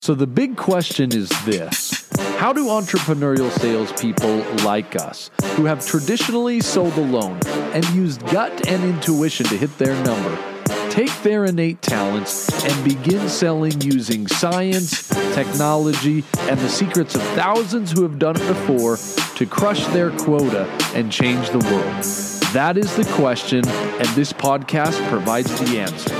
So the big question is this: how do entrepreneurial salespeople like us, who have traditionally sold alone and used gut and intuition to hit their number, take their innate talents and begin selling using science, technology, and the secrets of thousands who have done it before to crush their quota and change the world? That is the question, and this podcast provides the answer.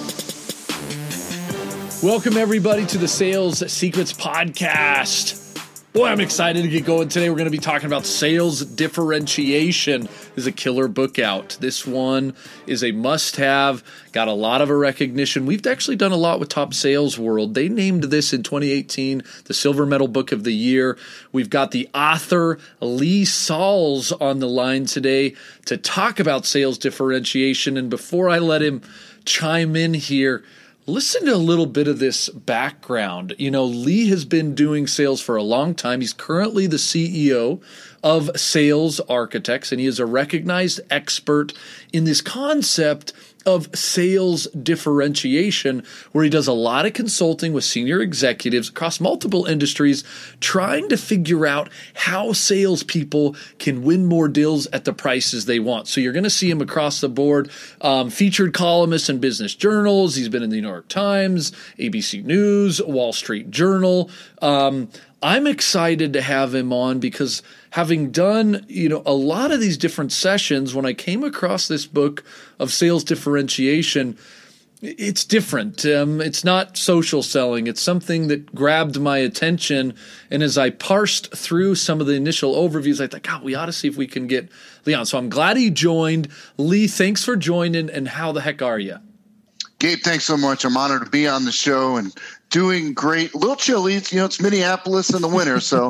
Welcome, everybody, to the Sales Secrets Podcast. Boy, I'm excited to get going today. We're going to be talking about sales differentiation. There's a killer book out. This one is a must-have, got a lot of recognition. We've actually done a lot with Top Sales World. They named this in 2018 the Silver Medal Book of the Year. We've got the author Lee Salz on the line today to talk about sales differentiation. And before I let him chime in here, listen to a little bit of this background. You know, Lee has been doing sales for a long time. He's currently the CEO of Sales Architects, and he is a recognized expert in this concept of sales differentiation, where he does a lot of consulting with senior executives across multiple industries, trying to figure out how salespeople can win more deals at the prices they want. So you're going to see him across the board, featured columnist in business journals. He's been in the New York Times, ABC News, Wall Street Journal. I'm excited to have him on because having done, a lot of these different sessions, when I came across this book of sales differentiation, it's different. It's not social selling. It's something that grabbed my attention. And as I parsed through some of the initial overviews, I thought, God, we ought to see if we can get Lee on. So I'm glad he joined. Lee, thanks for joining. And how the heck are you? Gabe, thanks so much. I'm honored to be on the show and doing great. A little chilly. It's Minneapolis in the winter, so.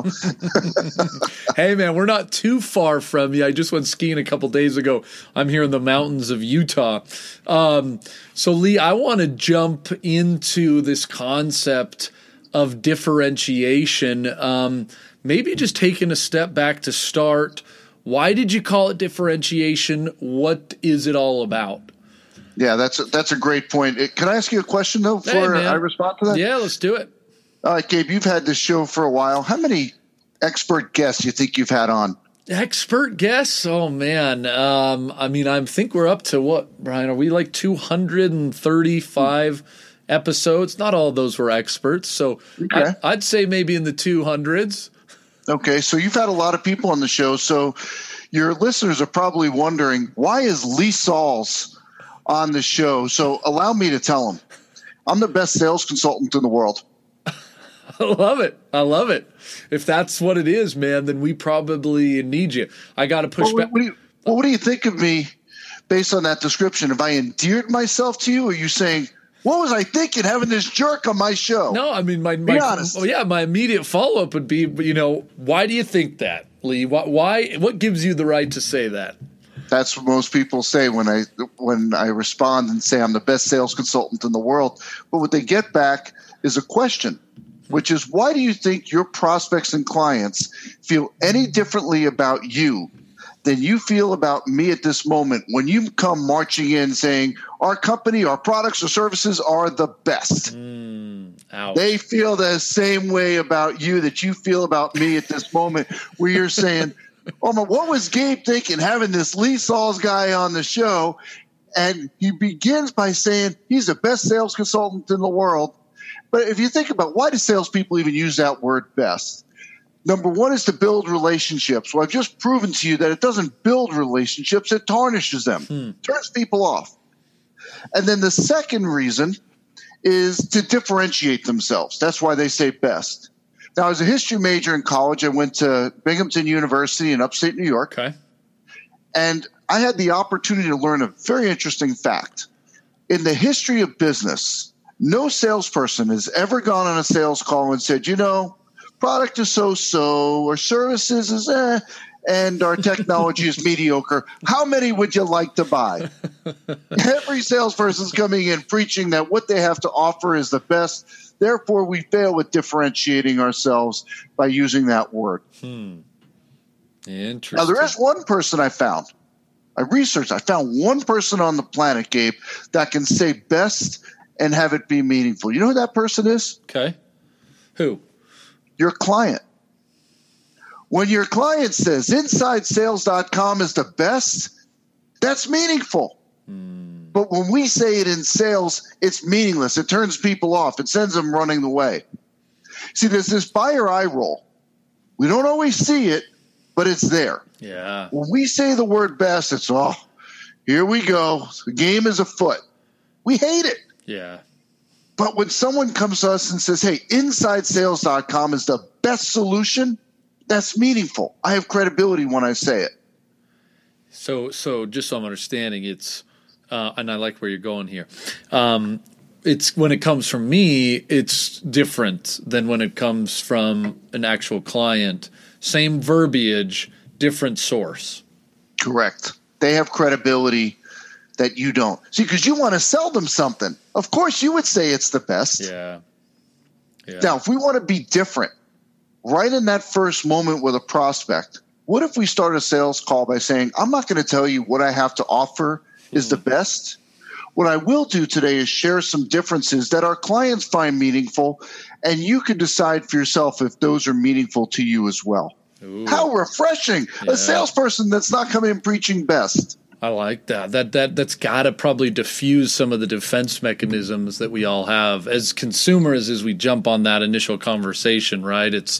Hey, man, we're not too far from you. I just went skiing a couple days ago. I'm here in the mountains of Utah. So, Lee, I want to jump into this concept of differentiation. Maybe just taking a step back to start. Why did you call it differentiation? What is it all about? Yeah, that's a great point. Can I ask you a question, though, before I respond to that? Yeah, let's do it. All right, Gabe, you've had this show for a while. How many expert guests do you think you've had on? Expert guests? Oh, man. I think we're up to what, Brian? Are we like 235 episodes? Not all of those were experts. So okay. I'd say maybe in the 200s. Okay, so you've had a lot of people on the show. So your listeners are probably wondering, why is Lee Salz on the show? So allow me to tell them, I'm the best sales consultant in the world. I love it. If that's what it is, man, then we probably need you. I got to push back. What do you think of me based on that description? Have I endeared myself to you? Or are you saying, what was I thinking having this jerk on my show? No, I mean, be honest. My immediate follow-up would be, why do you think that, Lee? Why? What gives you the right to say that? That's what most people say when I respond and say I'm the best sales consultant in the world. But what they get back is a question, which is, why do you think your prospects and clients feel any differently about you than you feel about me at this moment when you come marching in saying our company, our products or services are the best? They feel the same way about you that you feel about me at this moment, where you're saying, oh, what was Gabe thinking having this Lee Salz guy on the show? And he begins by saying he's the best sales consultant in the world. But if you think about, why do salespeople even use that word best? Number one is to build relationships. Well, I've just proven to you that it doesn't build relationships. It tarnishes them, turns people off. And then the second reason is to differentiate themselves. That's why they say best. Now, as a history major in college, I went to Binghamton University in upstate New York. Okay. And I had the opportunity to learn a very interesting fact. In the history of business, no salesperson has ever gone on a sales call and said, product is so-so, or services is and our technology is mediocre. How many would you like to buy? Every salesperson's coming in preaching that what they have to offer is the best. Therefore, we fail with differentiating ourselves by using that word. Interesting. Now, there is one person I found. I researched. I found one person on the planet, Gabe, that can say best and have it be meaningful. You know who that person is? Okay. Who? Your client. When your client says InsideSales.com is the best, that's meaningful. But when we say it in sales, it's meaningless. It turns people off. It sends them running away. See, there's this buyer eye roll. We don't always see it, but it's there. Yeah. When we say the word best, it's, oh, here we go. The game is afoot. We hate it. Yeah. But when someone comes to us and says, hey, InsideSales.com is the best solution, that's meaningful. I have credibility when I say it. So just so I'm understanding, it's and I like where you're going here. It's when it comes from me, it's different than when it comes from an actual client. Same verbiage, different source. Correct. They have credibility that you don't. See, because you want to sell them something. Of course, you would say it's the best. Yeah. Now, if we want to be different, right in that first moment with a prospect, what if we start a sales call by saying, I'm not going to tell you what I have to offer is the best. What I will do today is share some differences that our clients find meaningful, and you can decide for yourself if those are meaningful to you as well. Ooh. How refreshing. A salesperson that's not coming in preaching best. I like that. That's got to probably diffuse some of the defense mechanisms that we all have as consumers as we jump on that initial conversation, right? It's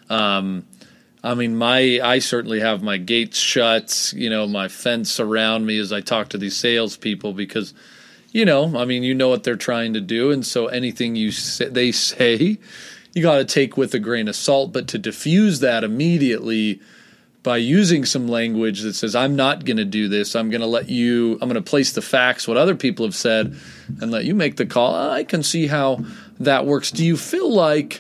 I certainly have my gates shut, my fence around me as I talk to these salespeople because, you know what they're trying to do. And so anything they say, you got to take with a grain of salt. But to diffuse that immediately by using some language that says, I'm not going to do this. I'm going to place the facts, what other people have said, and let you make the call. I can see how that works. Do you feel like,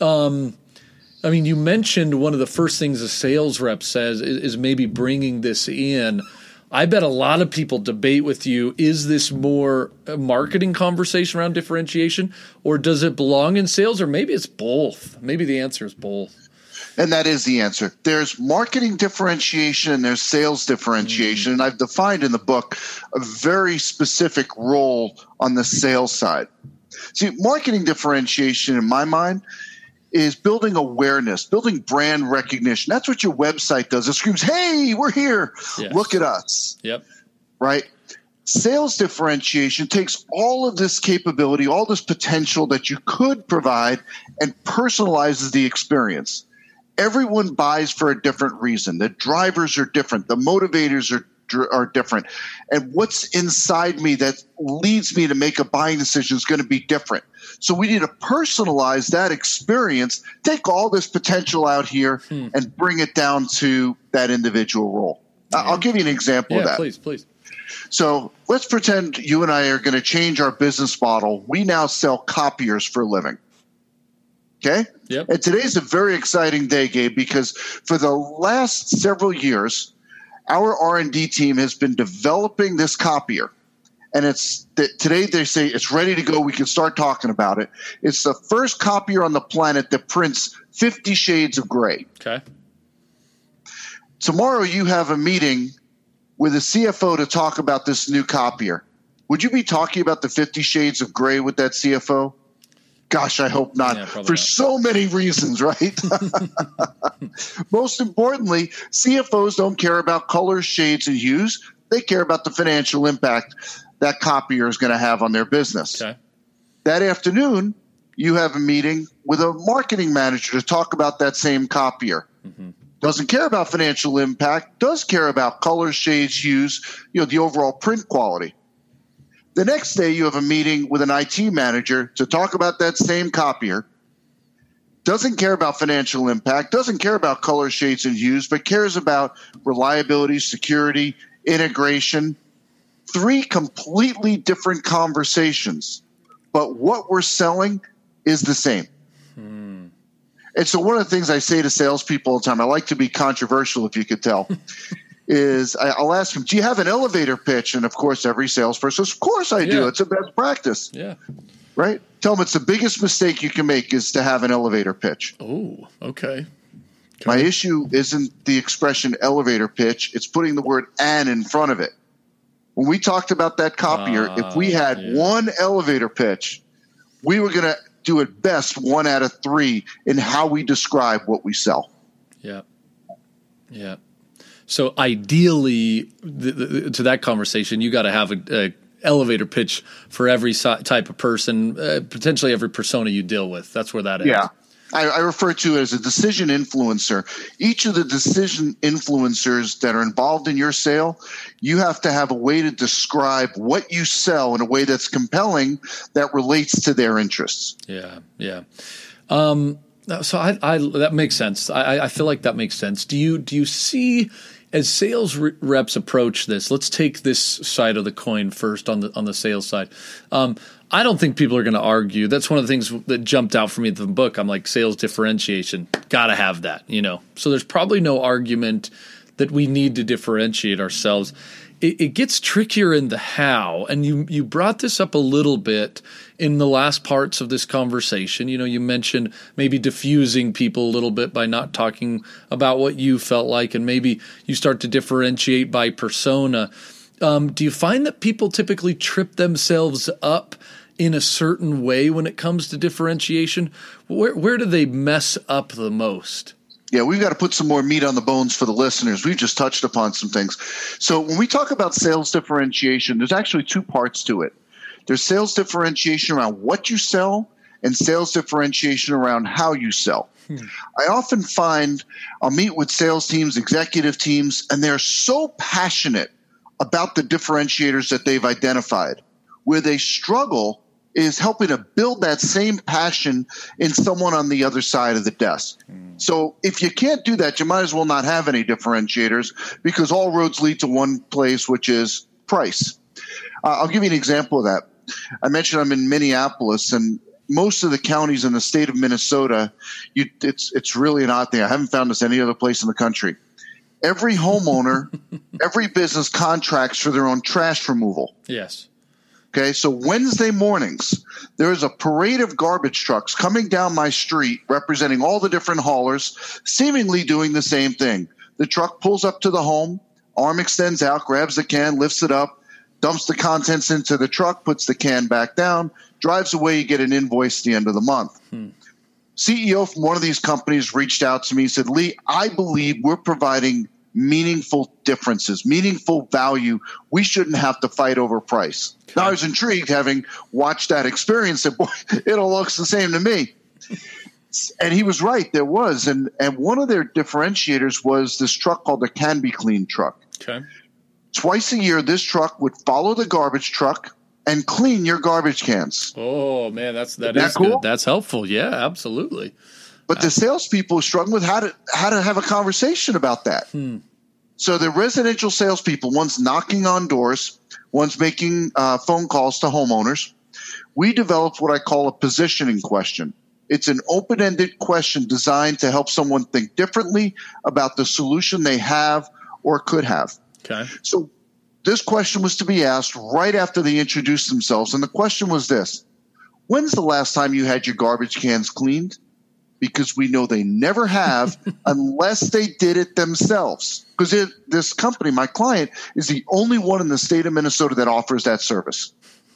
you mentioned one of the first things a sales rep says is maybe bringing this in. I bet a lot of people debate with you, is this more a marketing conversation around differentiation, or does it belong in sales, or maybe it's both? Maybe the answer is both. And that is the answer. There's marketing differentiation and there's sales differentiation. And I've defined in the book a very specific role on the sales side. See, marketing differentiation in my mind is building awareness, building brand recognition. That's what your website does. It screams, hey, we're here. Yes. Look at us. Yep. Right? Sales differentiation takes all of this capability, all this potential that you could provide, and personalizes the experience. Everyone buys for a different reason. The drivers are different. The motivators are different. And what's inside me that leads me to make a buying decision is going to be different. So we need to personalize that experience, take all this potential out here and bring it down to that individual role. I'll give you an example of that. Please. So let's pretend you and I are going to change our business model. We now sell copiers for a living. Okay? Yep. And today's a very exciting day, Gabe, because for the last several years, our R&D team has been developing this copier. And today they say it's ready to go. We can start talking about it. It's the first copier on the planet that prints 50 Shades of Gray. Okay. Tomorrow you have a meeting with a CFO to talk about this new copier. Would you be talking about the 50 Shades of Gray with that CFO? Gosh, I hope not. For so many reasons, right? Most importantly, CFOs don't care about colors, shades, and hues. They care about the financial impact that copier is going to have on their business. Okay. That afternoon, you have a meeting with a marketing manager to talk about that same copier. Mm-hmm. Doesn't care about financial impact, does care about colors, shades, hues, the overall print quality. The next day, you have a meeting with an IT manager to talk about that same copier. Doesn't care about financial impact, doesn't care about color, shades, and hues, but cares about reliability, security, integration. 3 completely different conversations, but what we're selling is the same. And so one of the things I say to salespeople all the time, I like to be controversial if you could tell, is I'll ask them, do you have an elevator pitch? And, of course, every salesperson says, of course I do. It's a best practice. Yeah. Right? Tell them it's the biggest mistake you can make is to have an elevator pitch. Oh, okay. My issue isn't the expression elevator pitch. It's putting the word "and" in front of it. When we talked about that copier, if we had one elevator pitch, we were going to do at best 1 out of 3 in how we describe what we sell. Yeah. Yeah. So ideally, to that conversation, you got to have a elevator pitch for every type of person, potentially every persona you deal with. That's where that is. Yeah. I refer to it as a decision influencer. Each of the decision influencers that are involved in your sale, you have to have a way to describe what you sell in a way that's compelling that relates to their interests. Yeah, yeah. So I that makes sense. I feel like that makes sense. Do you see, as sales reps approach this? Let's take this side of the coin first on the sales side. I don't think people are going to argue. That's one of the things that jumped out for me in the book. I'm like, sales differentiation, got to have that, So there's probably no argument that we need to differentiate ourselves. It gets trickier in the how, and you brought this up a little bit in the last parts of this conversation. You mentioned maybe diffusing people a little bit by not talking about what you felt like, and maybe you start to differentiate by persona. Do you find that people typically trip themselves up in a certain way when it comes to differentiation? Where do they mess up the most? Yeah, we've got to put some more meat on the bones for the listeners. We've just touched upon some things. So when we talk about sales differentiation, there's actually 2 parts to it. There's sales differentiation around what you sell and sales differentiation around how you sell. I often find I'll meet with sales teams, executive teams, and they're so passionate about the differentiators that they've identified. Where they struggle is helping to build that same passion in someone on the other side of the desk. So if you can't do that, you might as well not have any differentiators, because all roads lead to one place, which is price. I'll give you an example of that. I mentioned I'm in Minneapolis, and most of the counties in the state of Minnesota, it's really an odd thing. I haven't found this any other place in the country. Every homeowner, every business contracts for their own trash removal. Yes. Okay, so Wednesday mornings, there is a parade of garbage trucks coming down my street representing all the different haulers, seemingly doing the same thing. The truck pulls up to the home, arm extends out, grabs the can, lifts it up, dumps the contents into the truck, puts the can back down, drives away, you get an invoice at the end of the month. CEO from one of these companies reached out to me and said, Lee, I believe we're providing meaningful differences, meaningful value. We shouldn't have to fight over price. Okay. Now, I was intrigued, having watched that experience, that, boy, it all looks the same to me. And he was right, there was. And one of their differentiators was this truck called the Can Be Clean truck. Okay. Twice a year, this truck would follow the garbage truck and clean your garbage cans. Oh, man, that is cool? Good. That's helpful. Yeah, absolutely. But the salespeople are struggling with how to have a conversation about that. So the residential salespeople, one's knocking on doors, one's making phone calls to homeowners. We developed what I call a positioning question. It's an open-ended question designed to help someone think differently about the solution they have or could have. Okay. So this question was to be asked right after they introduced themselves. And the question was this: when's the last time you had your garbage cans cleaned? Because we know they never have unless they did it themselves. Because this company, my client, is the only one in the state of Minnesota that offers that service.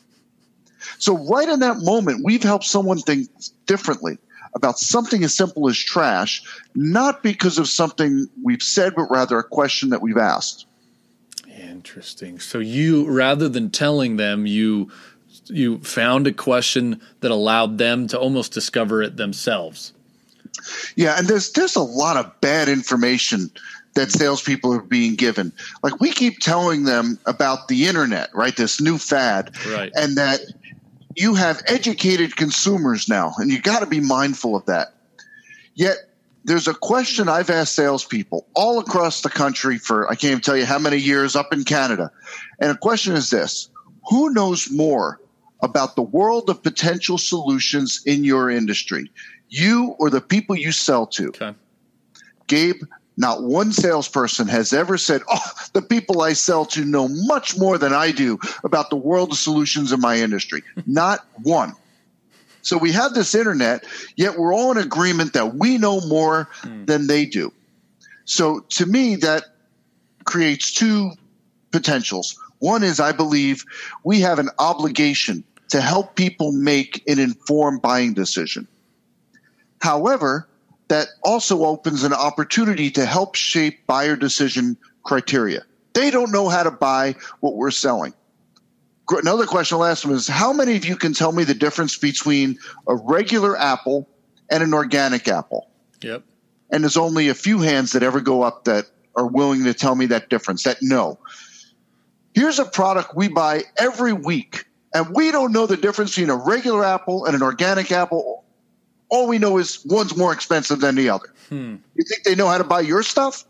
So right in that moment, we've helped someone think differently about something as simple as trash, not because of something we've said, but rather a question that we've asked. Interesting. So you, rather than telling them, you found a question that allowed them to almost discover it themselves. Yeah, and there's a lot of bad information that salespeople are being given. Like, we keep telling them about the internet, right? This new fad, right? And that you have educated consumers now, and you got to be mindful of that. Yet there's a question I've asked salespeople all across the country for, I can't even tell you how many years, up in Canada. And the question is this: who knows more about the world of potential solutions in your industry? You or the people you sell to? Okay. Gabe, not one salesperson has ever said, oh, the people I sell to know much more than I do about the world of solutions in my industry. Not one. So we have this internet, yet we're all in agreement that we know more than they do. So to me, that creates 2 potentials. One is, I believe we have an obligation to help people make an informed buying decision. However, that also opens an opportunity to help shape buyer decision criteria. They don't know how to buy what we're selling. Another question I'll ask them is, how many of you can tell me the difference between a regular apple and an organic apple? Yep. And there's only a few hands that ever go up that are willing to tell me that difference, that no. Here's a product we buy every week, and we don't know the difference between a regular apple and an organic apple. All we know is one's more expensive than the other. You think they know how to buy your stuff?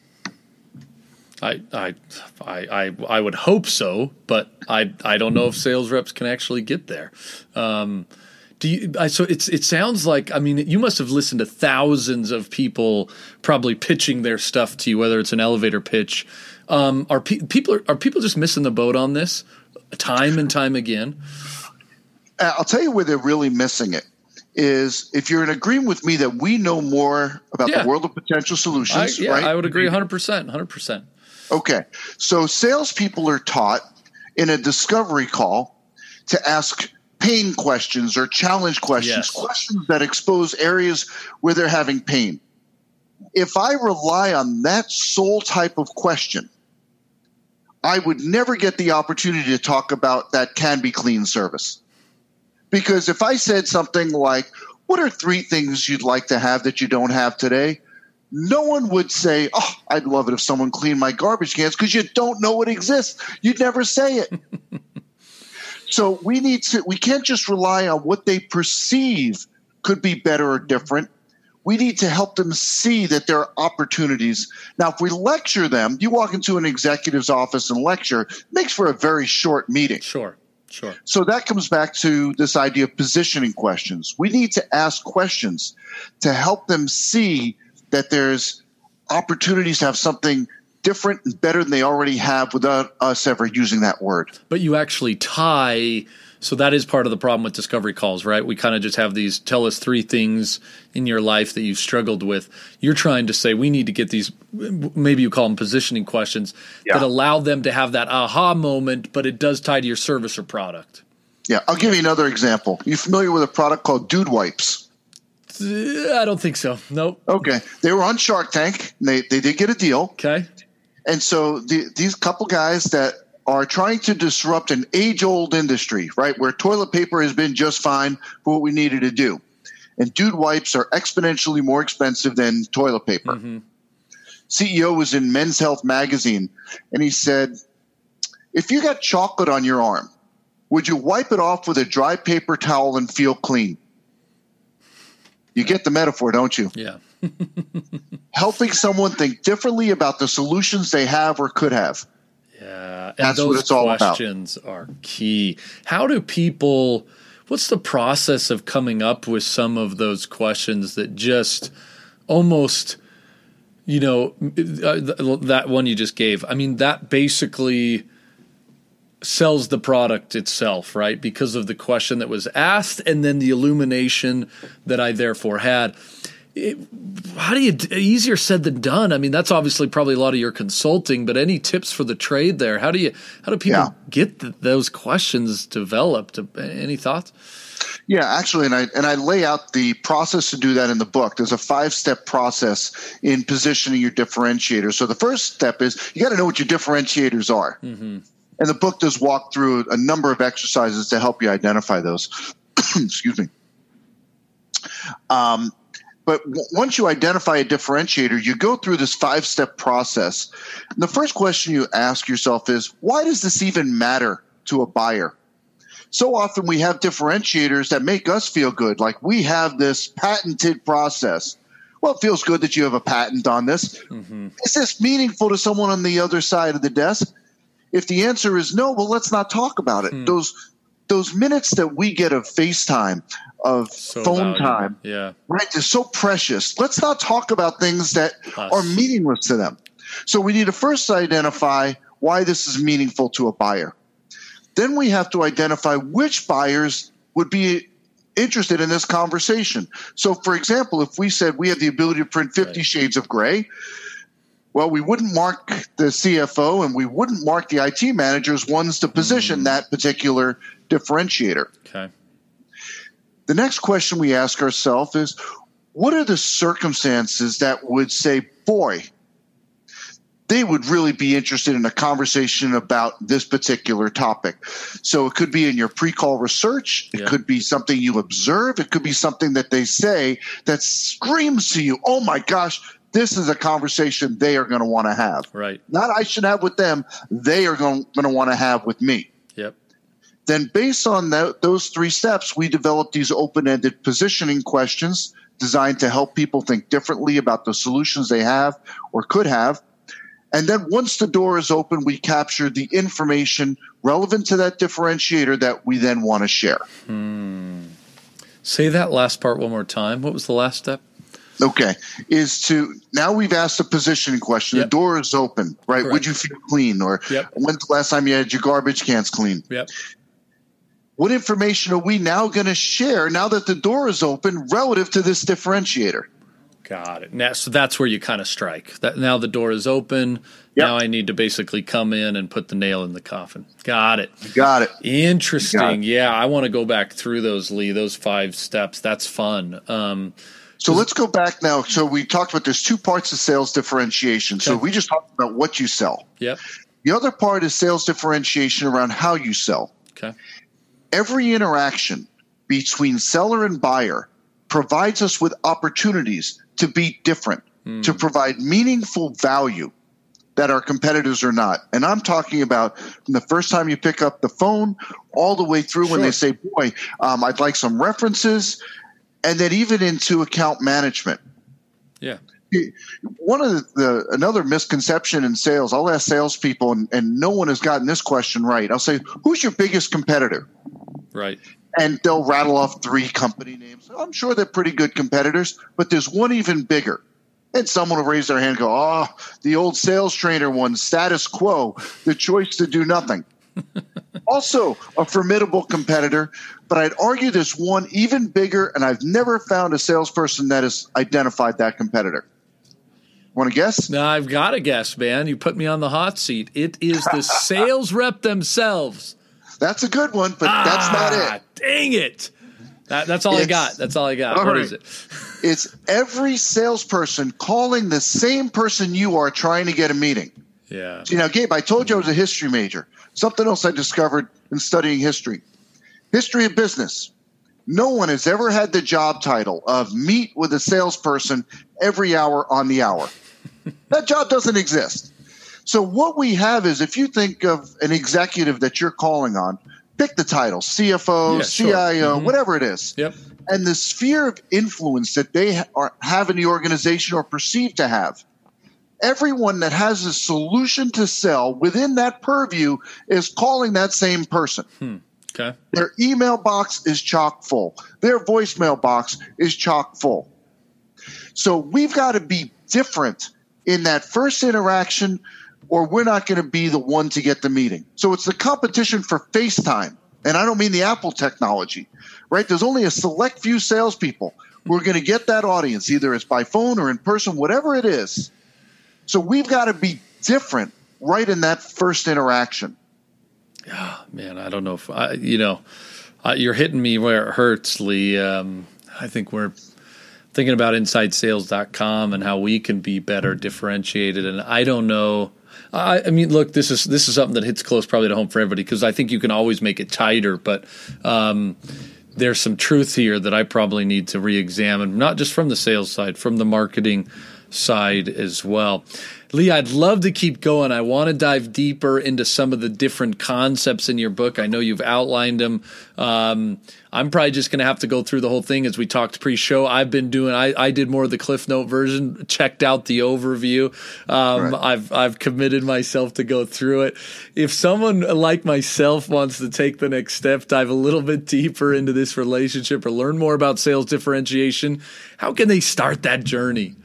I would hope so, but I don't know if sales reps can actually get there. So it sounds like, I mean, you must have listened to thousands of people probably pitching their stuff to you, whether it's an elevator pitch. Are people just missing the boat on this time and time again? I'll tell you where they're really missing it is if you're in agreement with me that we know more about the world of potential solutions. Right? I would agree 100%. Okay. So salespeople are taught in a discovery call to ask pain questions or challenge questions, questions that expose areas where they're having pain. If I rely on that sole type of question, I would never get the opportunity to talk about that Can Be Clean service. Because if I said something like, what are 3 things you'd like to have that you don't have today? No one would say, oh, I'd love it if someone cleaned my garbage cans, because you don't know it exists. You'd never say it. So we can't just rely on what they perceive could be better or different. We need to help them see that there are opportunities. Now, if we lecture them, you walk into an executive's office and lecture, it makes for a very short meeting. Sure. So that comes back to this idea of positioning questions. We need to ask questions to help them see that there's opportunities to have something different and better than they already have without us ever using that word. But you actually tie – so that is part of the problem with discovery calls, right? We kind of just have these tell us 3 things in your life that you've struggled with. You're trying to say we need to get these – maybe you call them positioning questions that allow them to have that aha moment, but it does tie to your service or product. Yeah. I'll give you another example. You familiar with a product called Dude Wipes? I don't think so. Nope. Okay. They were on Shark Tank. They did get a deal. Okay. And so these couple guys that are trying to disrupt an age-old industry, right, where toilet paper has been just fine for what we needed to do. And Dude Wipes are exponentially more expensive than toilet paper. CEO was in Men's Health magazine, and he said, if you got chocolate on your arm, would you wipe it off with a dry paper towel and feel clean? You get the metaphor, don't you? Yeah. Helping someone think differently about the solutions they have or could have. Yeah. And that's those what it's all about. Questions are key. How do people – what's the process of coming up with some of those questions that just almost – that one you just gave, I mean, that basically sells the product itself, right? Because of the question that was asked and then the illumination that I therefore had. How do you – easier said than done. I mean, that's obviously probably a lot of your consulting, but any tips for the trade there? How do people get those questions developed? Any thoughts? Yeah, actually, and I lay out the process to do that in the book. There's a 5-step process in positioning your differentiators. So the first step is you got to know what your differentiators are. And the book does walk through a number of exercises to help you identify those. Excuse me. But once you identify a differentiator, you go through this 5-step process. And the first question you ask yourself is, why does this even matter to a buyer? So often we have differentiators that make us feel good, like we have this patented process. Well, it feels good that you have a patent on this. Is this meaningful to someone on the other side of the desk? If the answer is no, well, let's not talk about it. Those minutes that we get of FaceTime, of phone time, right, they're so precious. Let's not talk about things that are meaningless to them. So we need to first identify why this is meaningful to a buyer. Then we have to identify which buyers would be interested in this conversation. So, for example, if we said we have the ability to print 50 Shades of Gray, Well, we wouldn't mark the CFO and we wouldn't mark the IT manager as ones to position that particular differentiator. Okay. The next question we ask ourselves is, what are the circumstances that would say, boy, they would really be interested in a conversation about this particular topic? So it could be in your pre-call research. It could be something you observe. It could be something that they say that screams to you, oh my gosh, this is a conversation they are going to want to have. Right. Not I should have with them. They are going to want to have with me. Yep. Then based on those 3 steps, we develop these open-ended positioning questions designed to help people think differently about the solutions they have or could have. And then once the door is open, we capture the information relevant to that differentiator that we then want to share. Say that last part one more time. What was the last step? Okay. Now we've asked a positioning question. Yep. The door is open, right? Correct. Would you feel clean? Or when's the last time you had your garbage cans clean? Yep. What information are we now going to share now that the door is open relative to this differentiator? Got it. Now, so that's where you kind of strike. Now the door is open. Yep. Now I need to basically come in and put the nail in the coffin. Got it. Interesting. Yeah, I want to go back through those, Lee, those 5 steps. That's fun. So let's go back now. So we talked about there's 2 parts of sales differentiation. Okay. So we just talked about what you sell. Yep. The other part is sales differentiation around how you sell. Okay. Every interaction between seller and buyer provides us with opportunities to be different, to provide meaningful value that our competitors are not. And I'm talking about from the first time you pick up the phone all the way through when they say, boy, I'd like some references, and then even into account management. Yeah. One of another misconception in sales, I'll ask salespeople, and no one has gotten this question right. I'll say, who's your biggest competitor? Right. And they'll rattle off 3 company names. I'm sure they're pretty good competitors, but there's one even bigger. And someone will raise their hand and go, oh, the old sales trainer one, status quo, the choice to do nothing. Also a formidable competitor, but I'd argue there's one even bigger, and I've never found a salesperson that has identified that competitor. Want to guess? No, I've got to guess, man. You put me on the hot seat. It is the sales rep themselves. That's a good one, but that's not it. Dang it. That's all I got. That's all I got. What is it? It's every salesperson calling the same person you are trying to get a meeting. Yeah. See, now, Gabe, I told you I was a history major. Something else I discovered in studying history. History of business. No one has ever had the job title of meet with a salesperson every hour on the hour. That job doesn't exist. So what we have is, if you think of an executive that you're calling on, pick the title, CFO, CIO, whatever it is. Yep. And the sphere of influence that they have in the organization or perceive to have. Everyone that has a solution to sell within that purview is calling that same person. Okay. Their email box is chock full. Their voicemail box is chock full. So we've got to be different in that first interaction, or we're not going to be the one to get the meeting. So it's the competition for FaceTime. And I don't mean the Apple technology, right? There's only a select few salespeople who are going to get that audience, either it's by phone or in person, whatever it is. So we've got to be different right in that first interaction. Yeah, man, I don't know if you're hitting me where it hurts, Lee. I think we're thinking about InsideSales.com and how we can be better differentiated. And I don't know. I mean, look, this is something that hits close probably to home for everybody, because I think you can always make it tighter. But there's some truth here that I probably need to re-examine, not just from the sales side, from the marketing side as well. Lee, I'd love to keep going. I want to dive deeper into some of the different concepts in your book. I know you've outlined them. I'm probably just going to have to go through the whole thing as we talked pre-show. I did more of the Cliff Note version, checked out the overview. Right. I've committed myself to go through it. If someone like myself wants to take the next step, dive a little bit deeper into this relationship or learn more about sales differentiation, how can they start that journey?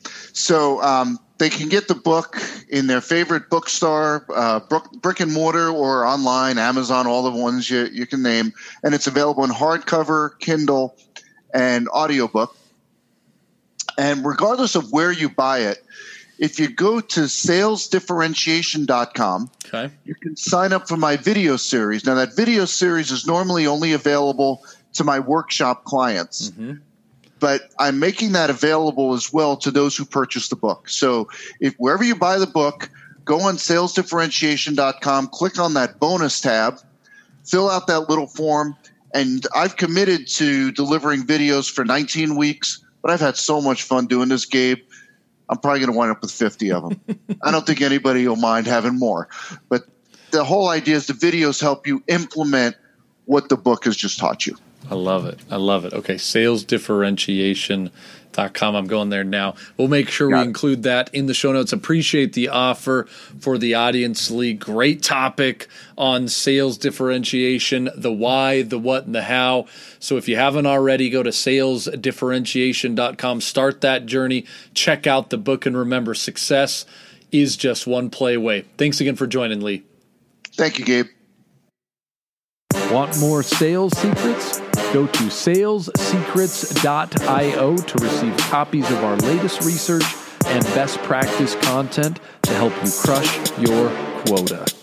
So they can get the book in their favorite bookstore, brick and mortar, or online, Amazon, all the ones you can name. And it's available in hardcover, Kindle, and audiobook. And regardless of where you buy it, if you go to salesdifferentiation.com, Okay. you can sign up for my video series. Now, that video series is normally only available to my workshop clients, but I'm making that available as well to those who purchase the book. So if wherever you buy the book, go on salesdifferentiation.com, click on that bonus tab, fill out that little form, and I've committed to delivering videos for 19 weeks, but I've had so much fun doing this, Gabe. I'm probably going to wind up with 50 of them. I don't think anybody will mind having more. But the whole idea is the videos help you implement what the book has just taught you. I love it. I love it. Okay, salesdifferentiation.com. I'm going there now. We'll make sure we include that in the show notes. Appreciate the offer for the audience, Lee. Great topic on sales differentiation, the why, the what, and the how. So if you haven't already, go to salesdifferentiation.com. Start that journey. Check out the book. And remember, success is just one play away. Thanks again for joining, Lee. Thank you, Gabe. Want more sales secrets? Go to salessecrets.io to receive copies of our latest research and best practice content to help you crush your quota.